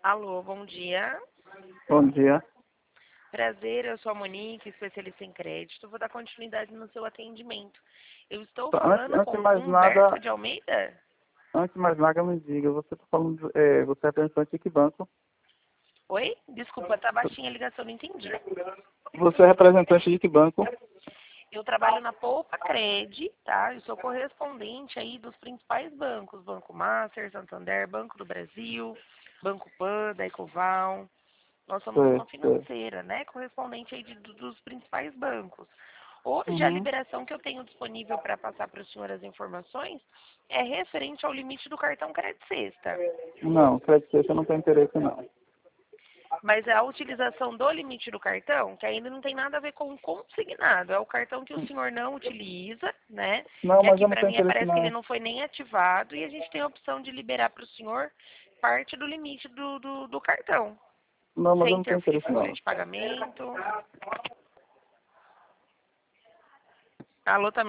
Alô, bom dia. Bom dia. Prazer, eu sou a Monique, especialista em crédito. Vou dar continuidade no seu atendimento. Eu estou Tá, Antes, falando antes de com mais Humberto nada, de Almeida? antes de mais nada, me diga, você está falando, você é representante de que banco? Oi? Desculpa, tá baixinha a ligação, não entendi. Você é representante de que banco? Eu trabalho na Poupa Cred, tá? Eu sou correspondente aí dos principais bancos. Banco Master, Santander, Banco do Brasil, Banco Pan, da Ecoval. Nós somos Sei, uma sei. financeira, né? Correspondente aí dos principais bancos. Hoje, a Uhum. liberação que eu tenho disponível para passar para o senhor as informações é referente ao limite do cartão Crédito Sexta. Não, crédito eu não tenho interesse, não. Mas é a utilização do limite do cartão, que ainda não tem nada a ver com o consignado. É o cartão que o senhor não utiliza, né? Não, E mas aqui eu não para tenho mim interesse, aparece que ele não. não foi nem ativado e a gente tem a opção de liberar para o senhor parte do limite do cartão, Não, mas eu sem não tenho ter interesse, folha não. de pagamento. Alô, tá